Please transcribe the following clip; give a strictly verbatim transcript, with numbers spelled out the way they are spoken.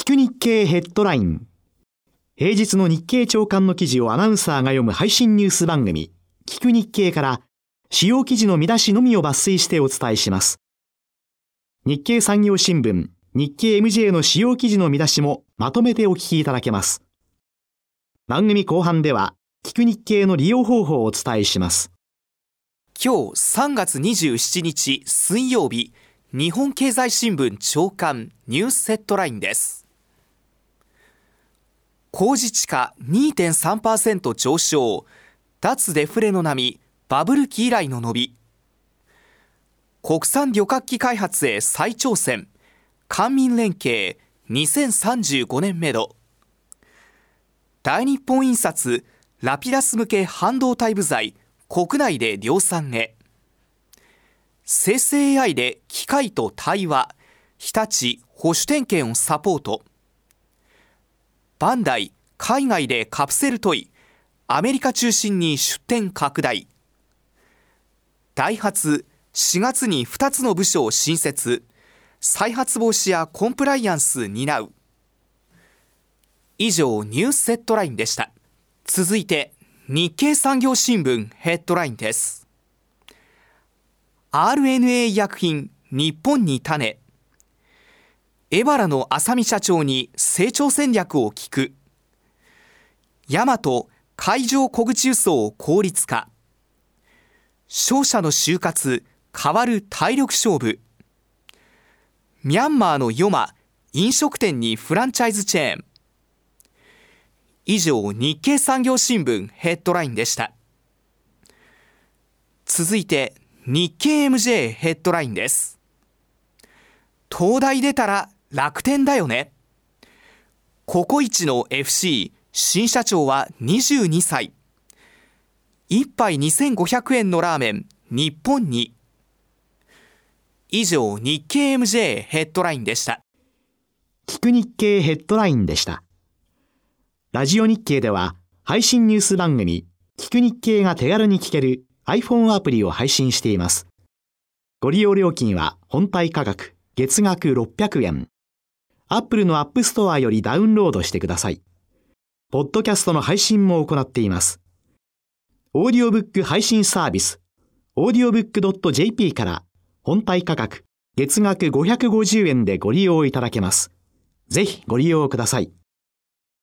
聞く日経ヘッドライン。平日の日経朝刊の記事をアナウンサーが読む配信ニュース番組、聞く日経から主要記事の見出しのみを抜粋してお伝えします。日経産業新聞、日経 エムジェー の主要記事の見出しもまとめてお聞きいただけます。番組後半では、聞く日経の利用方法をお伝えします。 今日さんがつにじゅうしちにち水曜日、日本経済新聞朝刊ニュースヘッドラインです。麹地価 にてんさんパーセント 上昇、脱デフレの波、バブル期以来の伸び。国産旅客機開発へ再挑戦、官民連携にせんさんじゅうごねんめど。大日本印刷、ラピダス向け半導体部材、国内で量産へ。生成 エーアイ で機械と対話、日立保守点検をサポート。バンダイ、海外でカプセルトイ、アメリカ中心に出店拡大。ダイハツ、しがつにふたつの部署を新設、再発防止やコンプライアンス担う。以上、ニュースヘッドラインでした。続いて、日経産業新聞ヘッドラインです。アールエヌエー 医薬品、日本に種。エバラの浅見社長に成長戦略を聞く。ヤマト、海上小口輸送を効率化。商社の就活、変わる体力勝負。ミャンマーのヨマ、飲食店にフランチャイズチェーン。以上、日経産業新聞ヘッドラインでした。続いて、日経 エムジェー ヘッドラインです。東大出たら楽天だよね。ココイチの エフシー、新社長はにじゅうにさい。一杯にせんごひゃくえんのラーメン、日本に。以上、日経 エムジェー ヘッドラインでした。 聞く日経ヘッドラインでした。ラジオ日経では、配信ニュース番組、聞く日経が手軽に聞ける iPhone アプリを配信しています。ご利用料金は本体価格、月額ろっぴゃくえん。Apple の App Store よりダウンロードしてください。ポッドキャストの配信も行っています。オーディオブック配信サービス、オーディオブックドットジェーピー から本体価格、月額ごひゃくごじゅうえんでご利用いただけます。ぜひご利用ください。